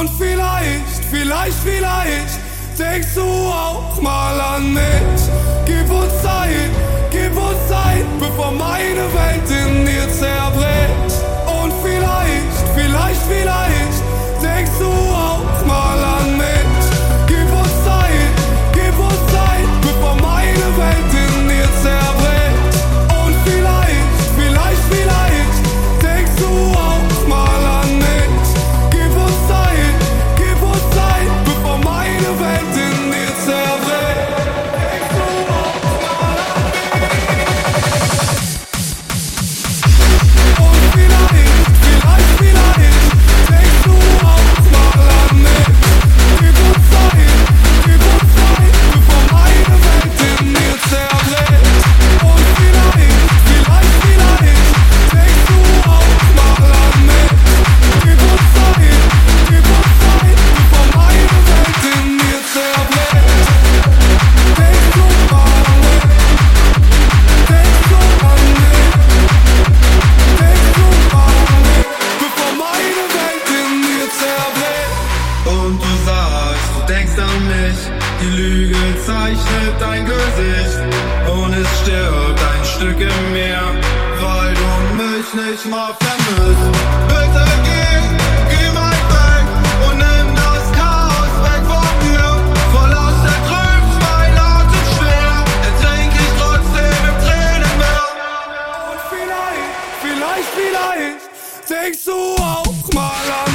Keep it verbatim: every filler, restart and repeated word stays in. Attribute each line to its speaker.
Speaker 1: Und vielleicht, vielleicht, vielleicht denkst du auch mal an mich. Gib uns Zeit, gib uns Zeit, bevor meine Welt in dir zerbricht. Und vielleicht, vielleicht, vielleicht denkst du auch mal an mich. Gib uns Zeit, gib uns Zeit, bevor meine Welt in dir zerbricht. Und vielleicht, vielleicht, vielleicht denkst du auch mal an mich. Gib uns Zeit, gib uns Zeit, bevor meine Welt in dir zerbricht. Denkst du auch mal an mich? Und vielleicht, vielleicht, vielleicht denkst du auch mal an mich. Gib uns Zeit, gib uns Zeit, bevor meine Welt in dir zerbricht. Und vielleicht, vielleicht, vielleicht denkst du auch mal an mich. Gib uns Zeit, gib uns Zeit, bevor meine Welt in dir zerbricht. Denkst du mal an mich? Denkst du an mich? Denkst du mal an mich, bevor meine Welt in dir zerbricht?
Speaker 2: Und du sagst, du denkst an mich. Die Lüge zeichnet dein Gesicht. Und es stirbt ein Stück in mir, weil du mich nicht mal vermisst. Bitte geh, geh mal weg und nimm das Chaos weg von mir. Verlass der Trübs, mein Atem schwer. Ertrink ich trotzdem im Tränenmeer.
Speaker 1: Und vielleicht, vielleicht, vielleicht denkst du auch mal an